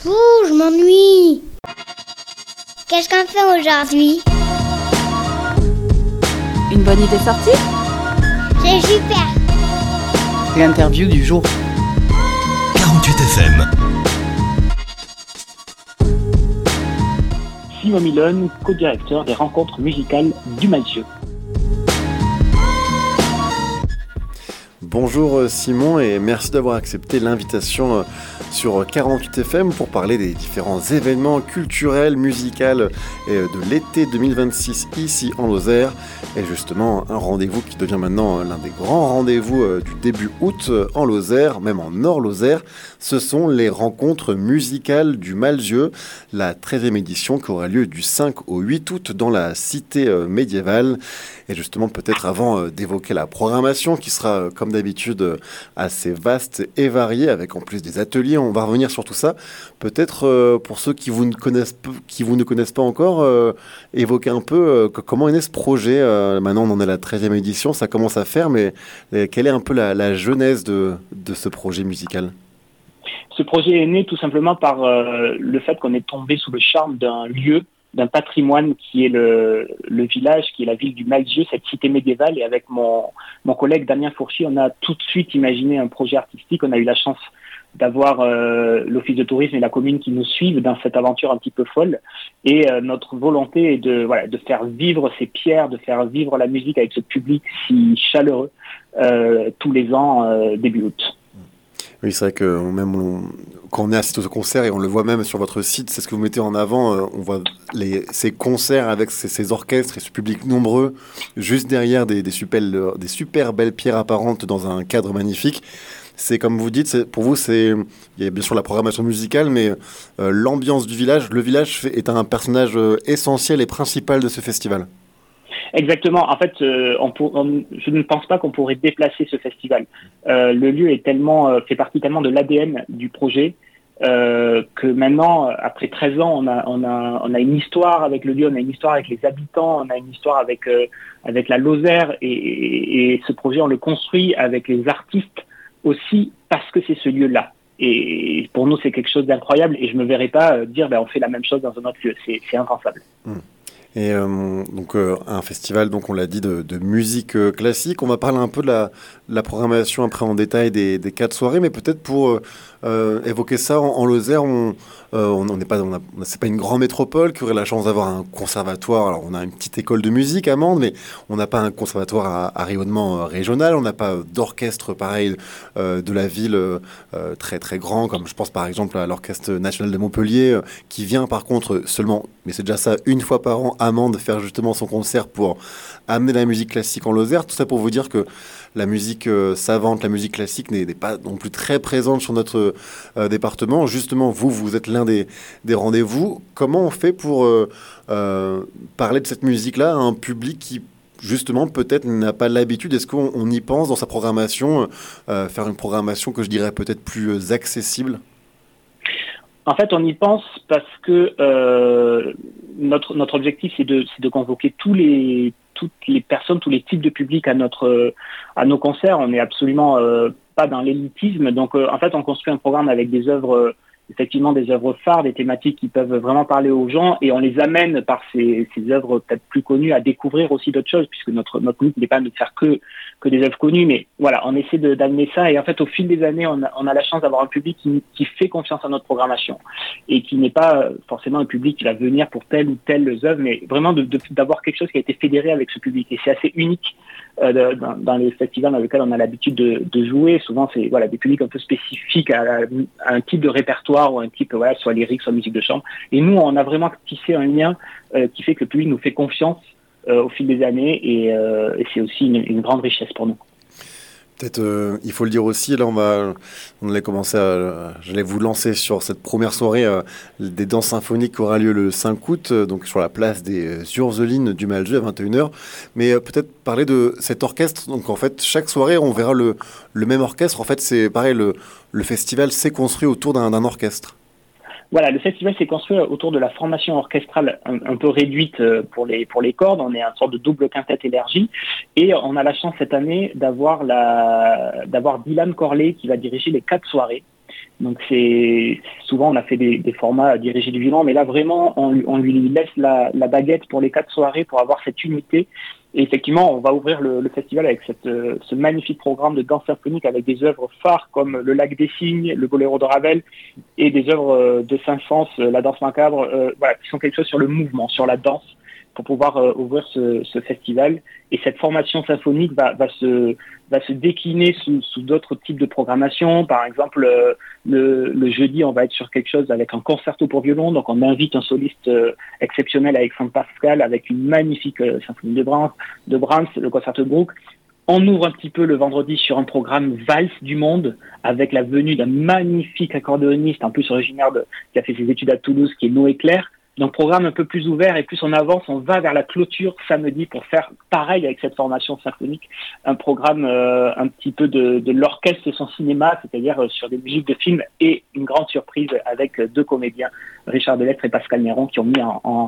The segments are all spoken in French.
Je m'ennuie. Qu'est-ce qu'on fait aujourd'hui? Une bonne idée sortie? C'est super. L'interview du jour. 48 FM. Simon Milone, co-directeur des rencontres musicales du Malzieu. Bonjour Simon et merci d'avoir accepté l'invitation sur 48 FM pour parler des différents événements culturels, musicaux de l'été 2026 ici en Lozère. Et justement, un rendez-vous qui devient maintenant l'un des grands rendez-vous du début août en Lozère, même en Nord-Lozère. Ce sont les rencontres musicales du Malzieu, la 13e édition qui aura lieu du 5 au 8 août dans la cité médiévale. Et justement, peut-être avant d'évoquer la programmation qui sera comme d'habitude assez vaste et variée, avec en plus des ateliers, on va revenir sur tout ça. Peut-être pour ceux qui vous ne connaissent pas encore, évoquer un peu comment est né ce projet. Maintenant, on en est à la 13e édition, ça commence à faire, mais quelle est un peu la genèse de ce projet musical ? Ce projet est né tout simplement par le fait qu'on est tombé sous le charme d'un lieu, d'un patrimoine qui est le village, qui est la ville du Malzieu, cette cité médiévale. Et avec mon collègue Damien Fourchy, on a tout de suite imaginé un projet artistique. On a eu la chance d'avoir l'Office de tourisme et la commune qui nous suivent dans cette aventure un petit peu folle. Et notre volonté est de faire vivre ces pierres, de faire vivre la musique avec ce public si chaleureux tous les ans début août. Oui, c'est vrai que quand on est assisté au concert, et on le voit même sur votre site, c'est ce que vous mettez en avant, on voit ces concerts avec ces orchestres et ce public nombreux, juste derrière des super belles pierres apparentes dans un cadre magnifique. C'est comme vous dites, pour vous, il y a bien sûr la programmation musicale, mais l'ambiance du village, le village est un personnage essentiel et principal de ce festival. Exactement. En fait, je ne pense pas qu'on pourrait déplacer ce festival. Le lieu fait partie tellement de l'ADN du projet que maintenant, après 13 ans, on a une histoire avec le lieu, on a une histoire avec les habitants, on a une histoire avec la Lozère et ce projet, on le construit avec les artistes aussi parce que c'est ce lieu-là. Et pour nous, c'est quelque chose d'incroyable et je me verrais pas dire on fait la même chose dans un autre lieu. C'est impensable. Et donc un festival, donc on l'a dit, de musique classique. On va parler un peu de la programmation après en détail des 4 soirées, mais peut-être pour évoquer ça en Lozère, c'est pas une grande métropole qui aurait la chance d'avoir un conservatoire. Alors on a une petite école de musique à Mende, mais on n'a pas un conservatoire à rayonnement régional. On n'a pas d'orchestre pareil de la ville très très grand, comme je pense par exemple à l'Orchestre National de Montpellier, qui vient par contre seulement, mais c'est déjà ça, une fois par an à Mende faire justement son concert pour amener la musique classique en Lozère. Tout ça pour vous dire que la musique savante, la musique classique n'est pas non plus très présente sur notre département. Justement, vous êtes l'un des rendez-vous. Comment on fait pour parler de cette musique-là à un public qui, justement, peut-être n'a pas l'habitude? Est-ce qu'on y pense dans sa programmation, faire une programmation que je dirais peut-être plus accessible? En fait, on y pense parce que notre objectif, c'est de convoquer toutes les personnes, tous les types de publics à nos concerts. On n'est absolument pas dans l'élitisme. Donc, en fait, on construit un programme avec des œuvres, effectivement, des œuvres phares, des thématiques qui peuvent vraiment parler aux gens, et on les amène par ces œuvres peut-être plus connues à découvrir aussi d'autres choses, puisque notre but n'est pas de faire que des œuvres connues, mais voilà, on essaie d'amener ça. Et en fait, au fil des années, on a la chance d'avoir un public qui fait confiance à notre programmation et qui n'est pas forcément un public qui va venir pour telle ou telle œuvre, mais vraiment d'avoir quelque chose qui a été fédéré avec ce public. Et c'est assez unique dans les festivals dans lesquels on a l'habitude de jouer. Souvent, c'est des publics un peu spécifiques à un type de répertoire ou un type, soit lyrique, soit musique de chambre. Et nous, on a vraiment tissé un lien qui fait que le public nous fait confiance au fil des années et c'est aussi une grande richesse pour nous. Peut-être, il faut le dire aussi, là on allait commencer j'allais vous lancer sur cette première soirée des danses symphoniques qui aura lieu le 5 août, donc sur la place des Ursulines du Malzieu à 21h. Mais peut-être parler de cet orchestre. Donc en fait, chaque soirée, on verra le même orchestre. En fait, c'est pareil, le festival s'est construit autour d'un orchestre. Voilà, le festival s'est construit autour de la formation orchestrale un peu réduite pour les cordes. On est une sorte de double quintette élargie. Et on a la chance cette année d'avoir Dylan Corley qui va diriger les 4 soirées. Donc souvent on a fait des formats à diriger du vivant, mais là vraiment on lui laisse la baguette pour les 4 soirées pour avoir cette unité. Et effectivement, on va ouvrir le festival avec ce magnifique programme de danse symphonique avec des œuvres phares comme Le Lac des Cygnes, le Boléro de Ravel et des œuvres de Saint-Saëns, la danse macabre, qui sont quelque chose sur le mouvement, sur la danse, pour pouvoir ouvrir ce festival. Et cette formation symphonique va se décliner sous d'autres types de programmation. Par exemple, le jeudi, on va être sur quelque chose avec un concerto pour violon. Donc, on invite un soliste exceptionnel, Alexandre Pascal, avec une magnifique symphonie de Brahms, le concerto de Bruch. On ouvre un petit peu le vendredi sur un programme valse du monde avec la venue d'un magnifique accordéoniste, en plus originaire qui a fait ses études à Toulouse, qui est Noé Clair. Donc, programme un peu plus ouvert et plus on avance, on va vers la clôture samedi pour faire pareil avec cette formation symphonique, un programme un petit peu de l'orchestre de son cinéma, c'est-à-dire sur des musiques de films et une grande surprise avec 2 comédiens, Richard Delettre et Pascal Néron, qui ont mis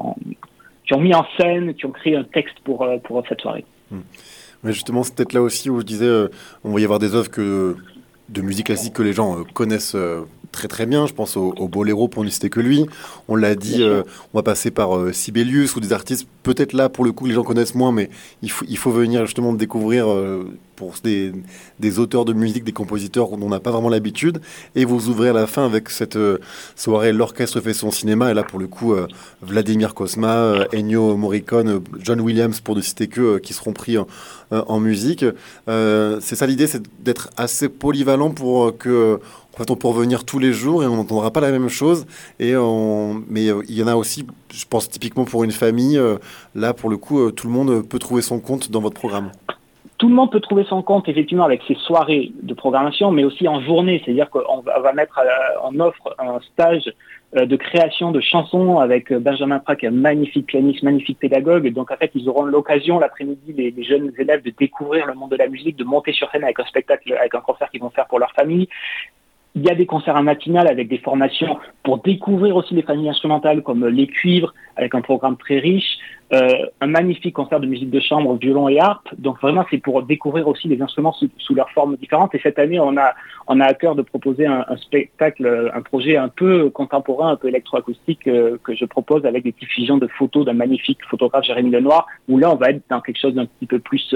en scène, qui ont créé un texte pour cette soirée. Mais justement, c'est peut-être là aussi où je disais, on va y avoir des œuvres de musique classique que les gens connaissent très très bien. Je pense au Boléro pour ne citer que lui. On l'a dit, on va passer par Sibelius ou des artistes peut-être là pour le coup les gens connaissent moins, mais il faut venir justement découvrir pour des auteurs de musique, des compositeurs dont on n'a pas vraiment l'habitude. Et vous ouvrez à la fin avec cette soirée L'Orchestre fait son cinéma. Et là pour le coup Vladimir Cosma, Ennio Morricone, John Williams pour ne citer que qui seront pris en musique. C'est ça l'idée, c'est d'être assez polyvalent pour que en fait, on peut revenir tous les jours et on n'entendra pas la même chose. Mais il y en a aussi, je pense typiquement pour une famille, là pour le coup, tout le monde peut trouver son compte dans votre programme. Tout le monde peut trouver son compte effectivement avec ces soirées de programmation, mais aussi en journée. C'est-à-dire qu'on va mettre en offre un stage de création de chansons avec Benjamin Prat, qui est un magnifique pianiste, magnifique pédagogue. Et donc en fait, ils auront l'occasion l'après-midi, les jeunes élèves, de découvrir le monde de la musique, de monter sur scène avec un spectacle, avec un concert qu'ils vont faire pour leur famille. Il y a des concerts en matinale avec des formations pour découvrir aussi les familles instrumentales comme les cuivres, avec un programme très riche, un magnifique concert de musique de chambre, violon et harpe. Donc vraiment, c'est pour découvrir aussi les instruments sous leurs formes différentes. Et cette année, on a à cœur de proposer un spectacle, un projet un peu contemporain, un peu électroacoustique que je propose avec des diffusions de photos d'un magnifique photographe, Jérémy Lenoir, où là, on va être dans quelque chose d'un petit peu plus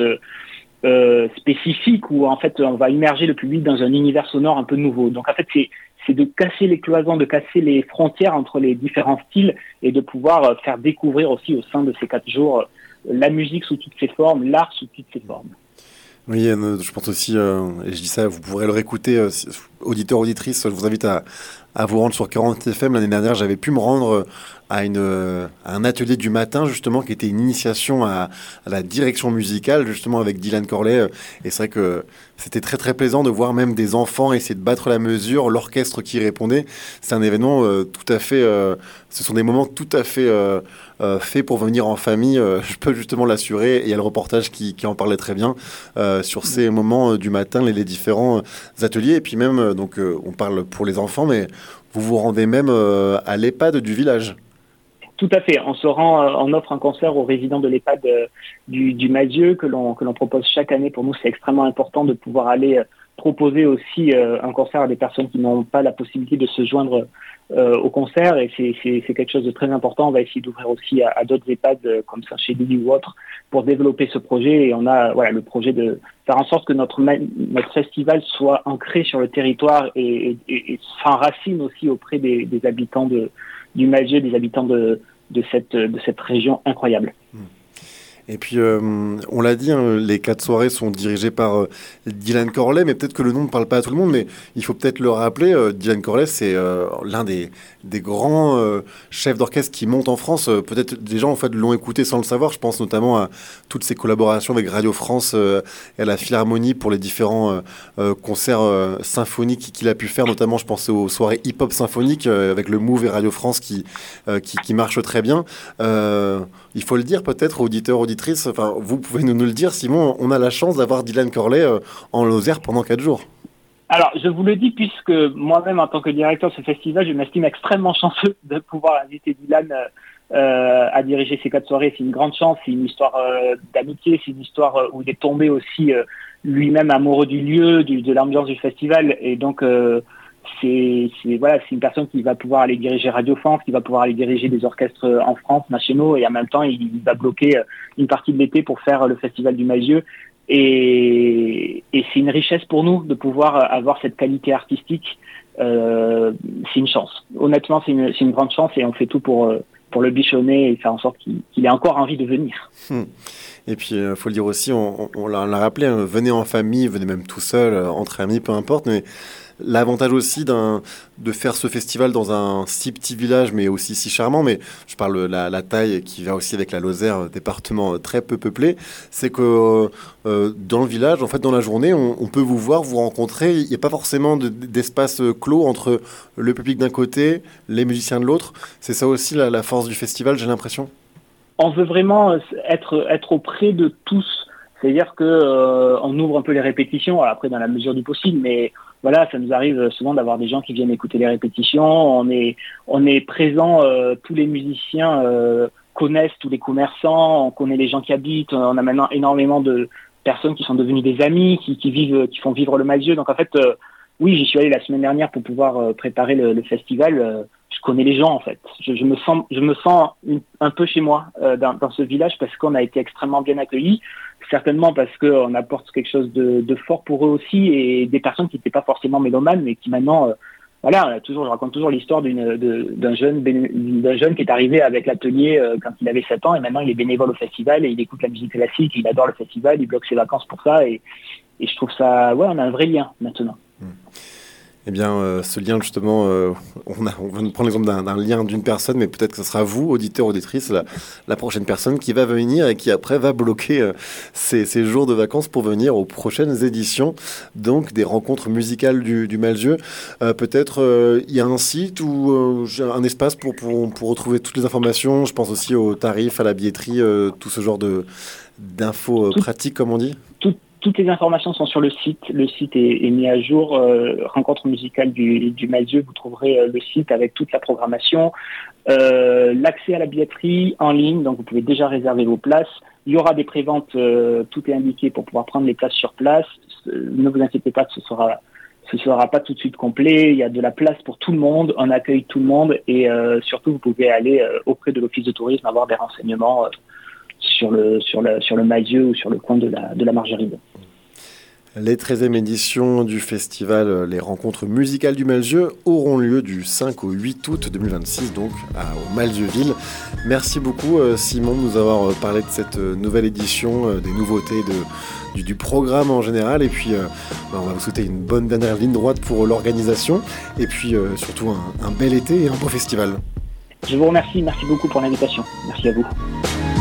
spécifique, où en fait on va immerger le public dans un univers sonore un peu nouveau. Donc en fait c'est de casser les cloisons, de casser les frontières entre les différents styles et de pouvoir faire découvrir aussi au sein de ces 4 jours la musique sous toutes ses formes, l'art sous toutes ses formes. Oui, je pense aussi, et je dis ça, vous pourrez le réécouter, auditeurs, auditrices, je vous invite à vous rendre sur 40 FM. L'année dernière, j'avais pu me rendre à un atelier du matin, justement, qui était une initiation à la direction musicale, justement, avec Dylan Corley. Et c'est vrai que c'était très, très plaisant de voir même des enfants essayer de battre la mesure, l'orchestre qui répondait. C'est un événement tout à fait... ce sont des moments tout à fait faits pour venir en famille. Je peux justement l'assurer. Et il y a le reportage qui en parlait très bien sur ces moments du matin, les différents ateliers. Et puis même, donc, on parle pour les enfants, mais vous vous rendez même à l'EHPAD du village. Tout à fait. On offre un concert aux résidents de l'EHPAD du Madieu que l'on propose chaque année. Pour nous, c'est extrêmement important de pouvoir aller proposer aussi un concert à des personnes qui n'ont pas la possibilité de se joindre au concert. Et c'est quelque chose de très important. On va essayer d'ouvrir aussi à d'autres EHPAD comme Saint-Chély ou autres pour développer ce projet. Et on a le projet de faire en sorte que notre festival soit ancré sur le territoire et s'enracine aussi auprès des habitants du Madieu, des habitants de cette région incroyable. Et puis, on l'a dit, hein, les 4 soirées sont dirigées par Dylan Corley, mais peut-être que le nom ne parle pas à tout le monde, mais il faut peut-être le rappeler. Dylan Corley, c'est l'un des grands chefs d'orchestre qui montent en France. Peut-être des gens en fait, l'ont écouté sans le savoir. Je pense notamment à toutes ses collaborations avec Radio France et à la Philharmonie pour les différents concerts symphoniques qu'il a pu faire. Notamment, je pense aux soirées hip-hop symphoniques avec le Move et Radio France qui marchent très bien. Il faut le dire peut-être, auditeurs, auditrices, enfin, vous pouvez nous le dire, Simon, on a la chance d'avoir Dylan Corley en Lozère pendant 4 jours. Alors, je vous le dis puisque moi-même, en tant que directeur de ce festival, je m'estime extrêmement chanceux de pouvoir inviter Dylan à diriger ces 4 soirées. C'est une grande chance, c'est une histoire d'amitié, c'est une histoire où il est tombé aussi lui-même amoureux du lieu, de l'ambiance du festival. Et donc, c'est une personne qui va pouvoir aller diriger Radio France, qui va pouvoir aller diriger des orchestres en France, nationaux, et en même temps, il va bloquer une partie de l'été pour faire le Festival du Malzieu. Et c'est une richesse pour nous de pouvoir avoir cette qualité artistique. C'est une chance. Honnêtement, c'est une grande chance, et on fait tout pour le bichonner et faire en sorte qu'il ait encore envie de venir. Et puis, faut le dire aussi, on l'a rappelé, hein, venez en famille, venez même tout seul, entre amis, peu importe, mais l'avantage aussi de faire ce festival dans un si petit village, mais aussi si charmant, mais je parle de la taille qui va aussi avec la Lozère, département très peu peuplé, c'est que dans le village, en fait, dans la journée, on peut vous voir, vous rencontrer. Il n'y a pas forcément d'espace clos entre le public d'un côté, les musiciens de l'autre. C'est ça aussi la force du festival, j'ai l'impression. On veut vraiment être auprès de tous. C'est-à-dire que on ouvre un peu les répétitions, alors après dans la mesure du possible, mais voilà, ça nous arrive souvent d'avoir des gens qui viennent écouter les répétitions. On est présent, tous les musiciens connaissent tous les commerçants, on connaît les gens qui habitent. On a maintenant énormément de personnes qui sont devenues des amis, qui font vivre le Malzieu. Donc en fait, oui, j'y suis allé la semaine dernière pour pouvoir préparer le festival. Je connais les gens en fait. Je me sens un peu chez moi dans ce village parce qu'on a été extrêmement bien accueillis. Certainement parce qu'on apporte quelque chose de fort pour eux aussi, et des personnes qui n'étaient pas forcément mélomanes, mais qui maintenant, je raconte toujours l'histoire d'un jeune qui est arrivé avec l'atelier quand il avait 7 ans, et maintenant il est bénévole au festival et il écoute la musique classique, il adore le festival, il bloque ses vacances pour ça, et je trouve ça, on a un vrai lien maintenant. Eh bien, ce lien, justement, on va prendre l'exemple d'un lien d'une personne, mais peut-être que ce sera vous, auditeurs, auditrices, la prochaine personne qui va venir et qui après va bloquer ses jours de vacances pour venir aux prochaines éditions, donc des rencontres musicales du Malzieu. Peut-être il y a un site ou un espace pour retrouver toutes les informations. Je pense aussi aux tarifs, à la billetterie, tout ce genre d'infos pratiques, comme on dit. Toutes les informations sont sur le site. Le site est mis à jour. Rencontre musicale du Malzieu, vous trouverez le site avec toute la programmation. L'accès à la billetterie en ligne, donc vous pouvez déjà réserver vos places. Il y aura des préventes, tout est indiqué pour pouvoir prendre les places sur place. Ne vous inquiétez pas, ce sera pas tout de suite complet. Il y a de la place pour tout le monde, on accueille tout le monde, et surtout vous pouvez aller auprès de l'office de tourisme avoir des renseignements sur le Malzieu ou sur le coin de la Margeride. Les 13e éditions du festival Les Rencontres Musicales du Malzieu auront lieu du 5 au 8 août 2026, donc au Malzieu-Ville. Merci beaucoup Simon de nous avoir parlé de cette nouvelle édition, des nouveautés, du programme en général, et puis on va vous souhaiter une bonne dernière ligne droite pour l'organisation, et puis surtout un bel été et un beau festival. Je vous remercie, merci beaucoup pour l'invitation. Merci à vous.